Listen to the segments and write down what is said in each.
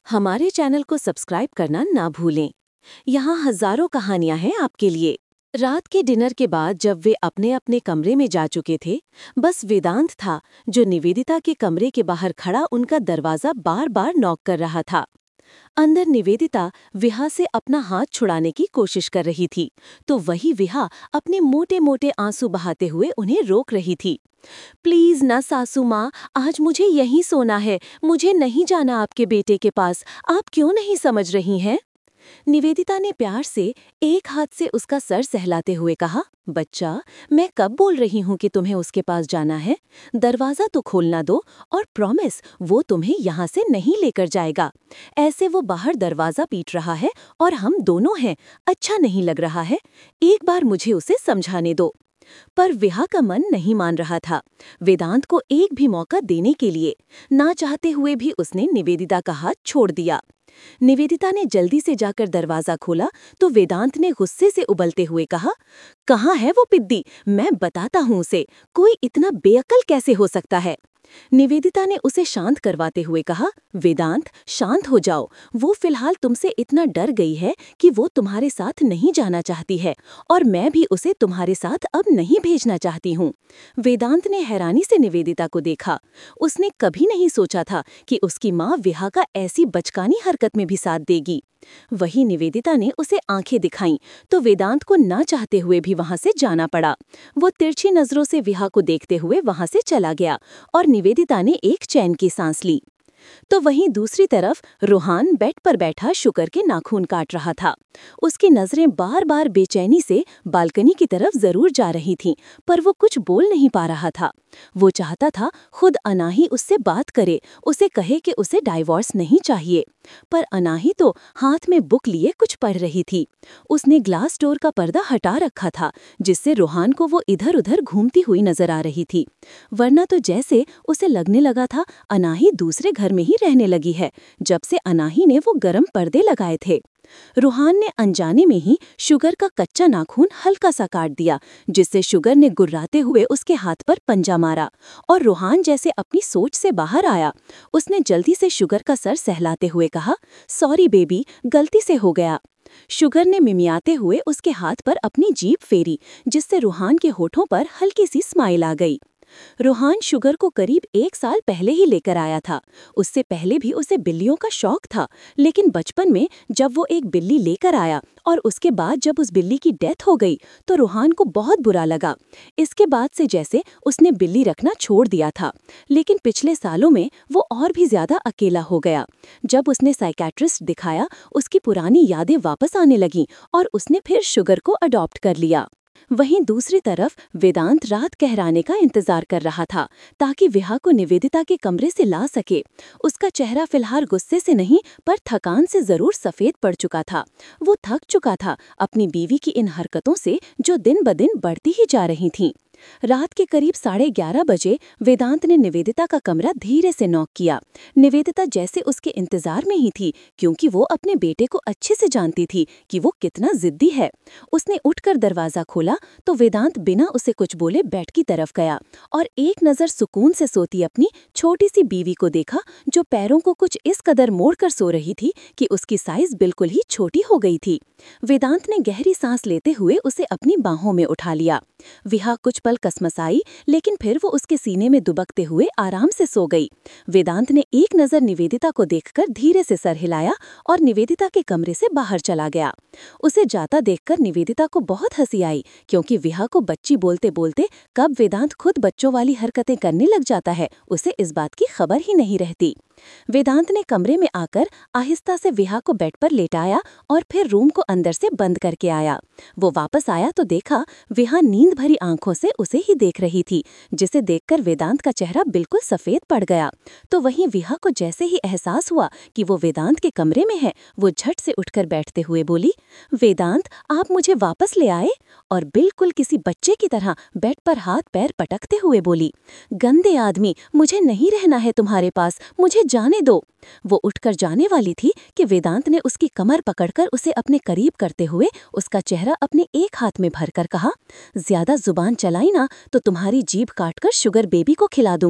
हमारे चैनल को सब्सक्राइब करना ना भूलें। यहाँ हजारों कहानियां हैं आपके लिए। रात के डिनर के बाद जब वे अपने अपने कमरे में जा चुके थे, बस वेदांत था जो निवेदिता के कमरे के बाहर खड़ा उनका दरवाजा बार बार नॉक कर रहा था। अंदर निवेदिता विहा से अपना हाथ छुड़ाने की कोशिश कर रही थी, तो वही विहा अपने मोटे मोटे आंसू बहाते हुए उन्हें रोक रही थी। प्लीज ना सासू माँ, आज मुझे यहीं सोना है, मुझे नहीं जाना आपके बेटे के पास। आप क्यों नहीं समझ रही हैं? निवेदिता ने प्यार से एक हाथ से उसका सर सहलाते हुए कहा, बच्चा, मैं कब बोल रही हूँ कि तुम्हें उसके पास जाना है? दरवाजा तो खोलना दो और प्रॉमिस वो तुम्हें यहाँ से नहीं लेकर जाएगा। ऐसे वो बाहर दरवाजा पीट रहा है और हम दोनों हैं, अच्छा नहीं लग रहा है। एक बार मुझे उसे समझाने दो। पर विहा का मन नहीं मान रहा था। वेदांत को एक भी मौका देने के लिए ना चाहते हुए भी उसने निवेदिता का हाथ छोड़ दिया। निवेदिता ने जल्दी से जाकर दरवाजा खोला तो वेदांत ने गुस्से से उबलते हुए कहा, कहाँ है वो पिद्दी? मैं बताता हूँ उसे, कोई इतना बेअक्ल कैसे हो सकता है? निवेदिता ने उसे शांत करवाते हुए कहा, वेदांत शांत हो जाओ, वो फिलहाल तुमसे इतना डर गई है कि वो तुम्हारे साथ नहीं जाना चाहती है और मैं भी उसे तुम्हारे साथ अब नहीं भेजना चाहती हूँ। वेदांत ने हैरानी से निवेदिता को देखा। उसने कभी नहीं सोचा था कि उसकी माँ विहा का ऐसी बचकानी हरकत में भी साथ देगी। वही निवेदिता ने उसे आंखें दिखाईं तो वेदांत को ना चाहते हुए भी वहां से जाना पड़ा। वो तिरछी नजरों से विहा को देखते हुए वहां से चला गया और निवेदिता ने एक चैन की सांस ली। तो वहीं दूसरी तरफ रूहान बेड पर बैठा शुकर के नाखून काट रहा था। उसकी नजरें बार बार बेचैनी से बालकनी की तरफ जरूर जा रही थीं, पर वो कुछ बोल नहीं पा रहा था। वो चाहता था खुद अनाही उससे बात करे, उसे कहे कि उसे डाइवोर्स नहीं चाहिए। पर अनाही तो हाथ में बुक लिए कुछ पढ़ रही थी। उसने ग्लास डोर का पर्दा हटा रखा था, जिससे रूहान को वो इधर उधर घूमती हुई नजर आ रही थी। वरना तो जैसे उसे लगने लगा था अनाही दूसरे घर में ही रहने लगी है, जब से अनाही ने वो गरम पर्दे लगाए थे। रूहान ने अनजाने में ही शुगर का कच्चा नाखून हल्का सा काट दिया, जिससे शुगर ने गुर्राते हुए उसके हाथ पर पंजा मारा और रूहान जैसे अपनी सोच से बाहर आया। उसने जल्दी से शुगर का सर सहलाते हुए कहा, सॉरी बेबी, गलती से हो गया। शुगर ने मिमियाते हुए उसके हाथ पर अपनी जीभ फेरी, जिससे रूहान के होठों पर हल्की सी स्माइल आ गई। रूहान शुगर को करीब 1 साल पहले ही लेकर आया था। उससे पहले भी उसे बिल्लियों का शौक था, लेकिन बचपन में जब वो एक बिल्ली लेकर आया और उसके बाद जब उस बिल्ली की डेथ हो गई तो रूहान को बहुत बुरा लगा। इसके बाद से जैसे उसने बिल्ली रखना छोड़ दिया था। लेकिन पिछले सालों में वो और भी ज्यादा अकेला हो गया। जब उसने साइकेट्रिस्ट दिखाया, उसकी पुरानी यादें वापस आने लगीं और उसने फिर शुगर को अडॉप्ट कर लिया। वहीं दूसरी तरफ वेदांत रात कहराने का इंतजार कर रहा था, ताकि विहा को निवेदिता के कमरे से ला सके। उसका चेहरा फिलहाल गुस्से से नहीं पर थकान से जरूर सफेद पड़ चुका था। वो थक चुका था अपनी बीवी की इन हरकतों से, जो दिन ब दिन बढ़ती ही जा रही थीं। रात के करीब 11:30 बजे वेदांत ने निवेदिता का कमरा धीरे से नॉक किया। निवेदिता जैसे उसके इंतजार में ही थी, क्योंकि वो अपने बेटे को अच्छे से जानती थी कि वो कितना जिद्दी है। उसने उठकर दरवाजा खोला तो वेदांत बिना उसे कुछ बोले बेड की तरफ गया और एक नज़र सुकून से सोती अपनी छोटी सी बीवी को देखा, जो पैरों को कुछ इस कदर मोड़कर सो रही थी कि उसकी साइज बिल्कुल ही छोटी हो गई थी। वेदांत ने गहरी सांस लेते हुए उसे अपनी बाहों में उठा लिया। विहा कुछ पल कसमसाई, लेकिन फिर वो उसके सीने में दुबकते हुए आराम से सो गई। वेदांत ने एक नज़र निवेदिता को देखकर धीरे से सर हिलाया और निवेदिता के कमरे से बाहर चला गया। उसे जाता देखकर निवेदिता को बहुत हंसी आई, क्योंकि विहा को बच्ची बोलते बोलते कब वेदांत खुद बच्चों वाली हरकतें करने लग जाता है, उसे इस बात की खबर ही नहीं रहती। वेदांत ने कमरे में आकर आहिस्ता से विहा को बेड पर लेटाया और फिर रूम को अंदर से बंद करके आया। वो वापस आया तो देखा विहा नींद भरी आंखों से उसे ही देख रही थी, जिसे देखकर वेदांत का चेहरा बिल्कुल सफेद पड़ गया। तो वहीं विहा को जैसे ही एहसास हुआ कि वो वेदांत के कमरे में है, वो झट से उठकर बैठते हुए बोली, वेदांत, आप मुझे वापस ले आए? और बिल्कुल किसी बच्चे की तरह बेड पर हाथ पैर पटकते हुए बोली, गंदे आदमी, मुझे नहीं रहना है तुम्हारे पास, मुझे जाने दो। वो उठकर जाने वाली थी कि वेदांत ने उसकी कमर पकड़कर उसे अपने करीब करते हुए उसका चेहरा अपने एक हाथ में भरकर कहा, ज्यादा जुबान चलाई ना तो तुम्हारी जीभ काटकर शुगर बेबी को खिला दूंगा।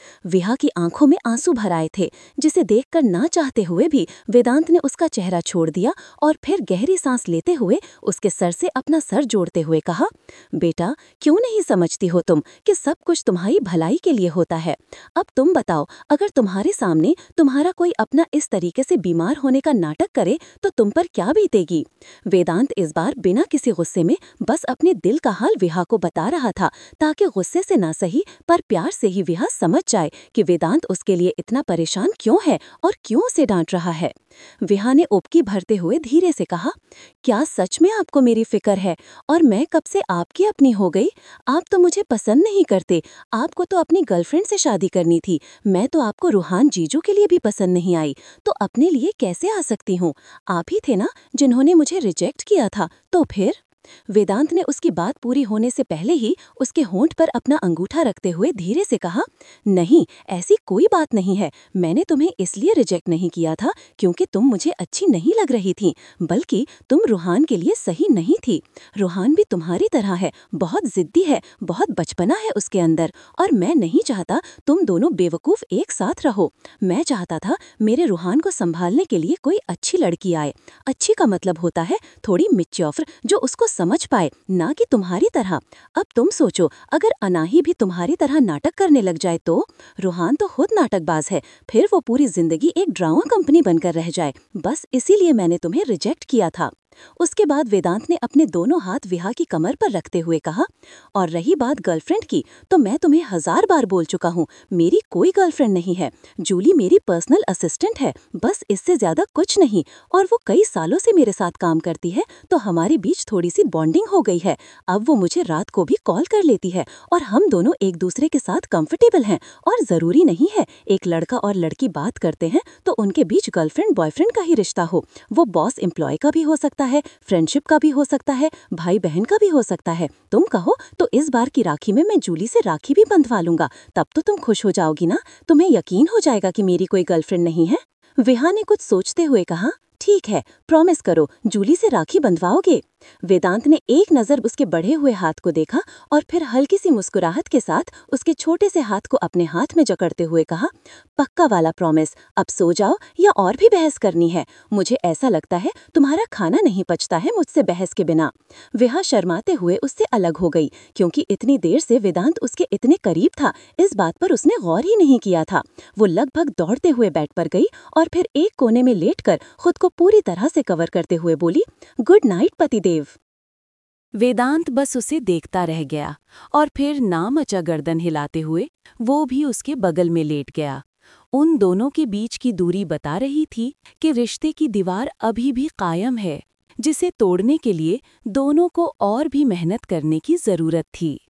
विहा की आंखों में आंसू भर आए थे, जिसे देखकर ना चाहते हुए भी वेदांत ने उसका चेहरा छोड़ दिया और फिर गहरी सांस लेते हुए उसके सर से अपना सर जोड़ते हुए कहा, बेटा, क्यों नहीं समझती हो तुम कि सब कुछ तुम्हारी भलाई के लिए होता है। अब तुम बताओ, अगर तुम्हारे सामने तुम्हारा कोई अपना इस तरीके से बीमार होने का नाटक करे तो तुम पर क्या बीतेगी। वेदांत इस बार बिना किसी गुस्से में बस अपने दिल का हाल विहा को बता रहा था, ताकि गुस्से से ना सही पर प्यार से ही विहा समझ जाए कि वेदांत उसके लिए इतना परेशान क्यों है और क्यों उसे डांट रहा है। विहा ने उबकी भरते हुए धीरे से कहा, क्या सच में आपको मेरी फिक्र है और मैं कब से आपकी अपनी हो गई। आप तो मुझे पसंद नहीं करते, आपको तो अपनी गर्लफ्रेंड से शादी करनी थी। मैं तो आपको रूहान जीजू के लिए भी पसंद नहीं आई, तो अपने लिए कैसे आ सकती हूँ। आप ही थे ना जिन्होंने मुझे रिजेक्ट किया था, तो फिर। वेदांत ने उसकी बात पूरी होने से पहले ही उसके होंठ पर अपना अंगूठा रखते हुए धीरे से कहा, नहीं, ऐसी कोई बात नहीं है। मैंने तुम्हें इसलिए रिजेक्ट नहीं किया था क्योंकि तुम मुझे अच्छी नहीं लग रही थी, बल्कि तुम रूहान के लिए सही नहीं थी। रूहान भी तुम्हारी तरह है, बहुत जिद्दी है, बहुत बचपना है उसके अंदर, और मैं नहीं चाहता तुम दोनों बेवकूफ़ एक साथ रहो। मैं चाहता था मेरे रूहान को संभालने के लिए कोई अच्छी लड़की आए। अच्छी का मतलब होता है थोड़ी मिच्योर, जो उसको समझ पाए, ना कि तुम्हारी तरह। अब तुम सोचो, अगर अनाही भी तुम्हारी तरह नाटक करने लग जाए तो। रूहान तो खुद नाटकबाज है, फिर वो पूरी जिंदगी एक ड्रामा कंपनी बनकर रह जाए। बस इसीलिए मैंने तुम्हें रिजेक्ट किया था। उसके बाद वेदांत ने अपने दोनों हाथ विहा की कमर पर रखते हुए कहा, और रही बात गर्लफ्रेंड की, तो मैं तुम्हें 1000 बार बोल चुका हूँ, मेरी कोई गर्लफ्रेंड नहीं है। जूली मेरी पर्सनल असिस्टेंट है, बस इससे ज्यादा कुछ नहीं, और वो कई सालों से मेरे साथ काम करती है, तो हमारे बीच थोड़ी सी बॉन्डिंग हो गई है। अब वो मुझे रात को भी कॉल कर लेती है और हम दोनों एक दूसरे के साथ कंफर्टेबल हैं। और जरूरी नहीं है एक लड़का और लड़की बात करते हैं तो उनके बीच गर्लफ्रेंड बॉयफ्रेंड का ही रिश्ता हो। वो बॉस एम्प्लॉय का भी हो सकता है, फ्रेंडशिप का भी हो सकता है, भाई बहन का भी हो सकता है। तुम कहो तो इस बार की राखी में मैं जूली से राखी भी बंधवा लूंगा, तब तो तुम खुश हो जाओगी ना। तुम्हें यकीन हो जाएगा कि मेरी कोई गर्लफ्रेंड नहीं है। विहा ने कुछ सोचते हुए कहा, ठीक है, प्रॉमिस करो, जूली से राखी बंधवाओगे। वेदांत ने एक नजर उसके बढ़े हुए हाथ को देखा और फिर हल्की सी मुस्कुराहट के साथ उसके छोटे से हाथ को अपने हाथ में जकड़ते हुए कहा, पक्का वाला प्रॉमिस। अब सो जाओ या और भी बहस करनी है? मुझे ऐसा लगता है तुम्हारा खाना नहीं पचता है मुझसे बहस के बिना। विहा शर्माते हुए उससे अलग हो गई, क्योंकि इतनी देर से वेदांत उसके इतने करीब था, इस बात पर उसने गौर ही नहीं किया था। वो लगभग दौड़ते हुए बेड पर गई और फिर एक कोने में लेटकर खुद को पूरी तरह से कवर करते हुए बोली, गुड नाइट पतिदेव। वेदांत बस उसे देखता रह गया और फिर नामचा गर्दन हिलाते हुए वो भी उसके बगल में लेट गया। उन दोनों के बीच की दूरी बता रही थी कि रिश्ते की दीवार अभी भी कायम है, जिसे तोड़ने के लिए दोनों को और भी मेहनत करने की जरूरत थी।